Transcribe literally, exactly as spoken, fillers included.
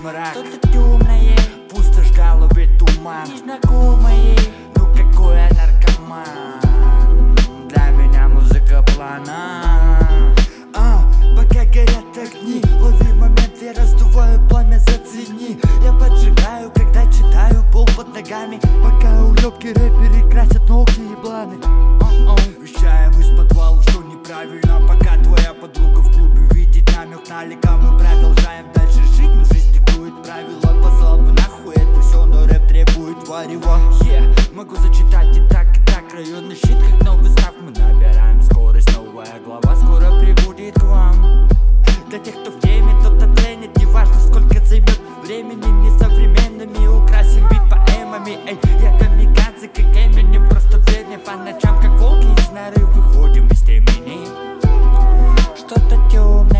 мрак, что-то темное, пусто в голове туман, незнакомое. ну какой я наркоман, для меня музыка плана. А, пока горят огни, лови момент, я раздуваю пламя, зацени. Я поджигаю, когда читаю пол под ногами, пока уёбки рэперы красят ногти и бланы. Вещаем из подвала, что неправильно, пока твоя подруга в клубе видит намек на лика. Мы продолжаем дальше жить, но жизнь диктует правила. Послал бы нахуй это все, но рэп требует варева. Yeah, могу зачитать и так, и так, районный щит, как новый став. Мы набираем скорость, новая глава скоро прибудет к вам. Для тех, кто в теме, тот оценит, неважно сколько займет времени. Несовременными украсим бит поэмами. Эй, я камикадзе, как Эминем, просто верь мне по ночам, как волки из норы выходим из темени. Что-то темное.